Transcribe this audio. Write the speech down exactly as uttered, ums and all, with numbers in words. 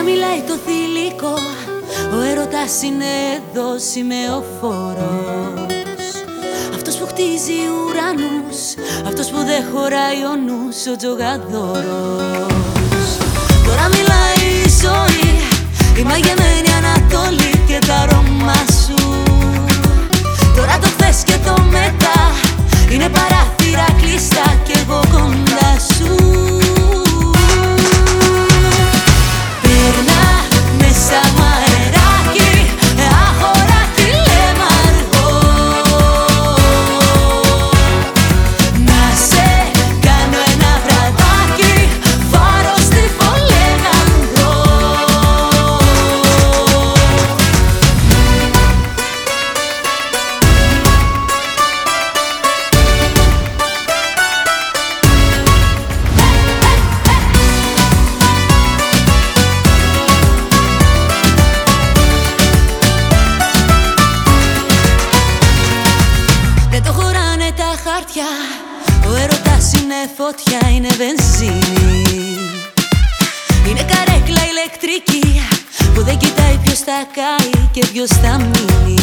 μιλάει το θηλυκό, ο έρωτας είναι εδώ σημεοφόρος. Αυτός που χτίζει ουρανούς, αυτός που δεν χωράει ο νους, ο τζογαδόρος. Τώρα μιλάει η ζωή, η μαγεμένη Ανατολή και τα αρώμα σου. Τώρα το χθες και το μετά είναι παράθυρα κλειστά κι εγώ κοντά σου. Περνά μέσα μου αεράκι, αχωράκι λέμε αργό. Να σε κάνω ένα βραδάκι, φάρο στη Φολέγανδρο. Ο έρωτας είναι φωτιά, είναι βενζίνη. Είναι καρέκλα ηλεκτρική που δεν κοιτάει ποιος θα καεί και ποιος θα μείνει.